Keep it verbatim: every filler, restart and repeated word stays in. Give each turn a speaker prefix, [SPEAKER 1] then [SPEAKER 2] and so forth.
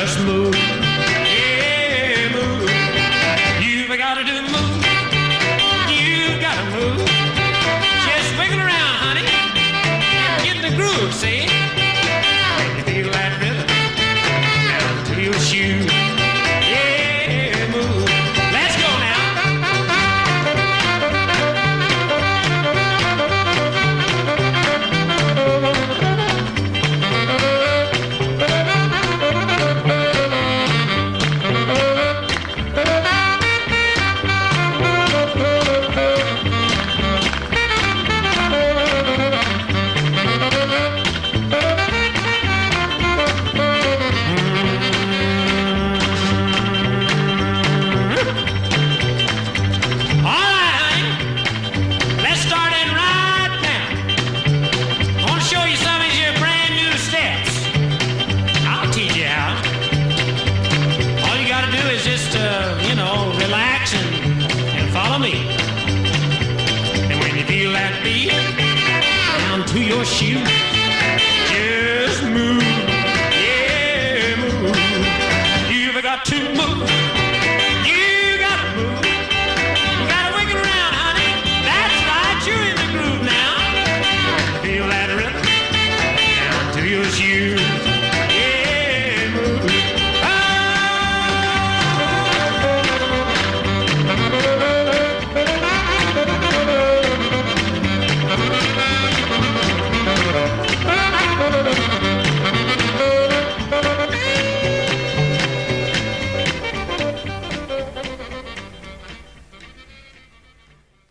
[SPEAKER 1] Just move. Yeah, move. You've got to do move. You've got to move. Just wiggle around, honey. Get in the groove, see? Make you feel that rhythm down to your shoes. Yeah, move. Let's go now. To your shoe, just move, yeah, move. You've got to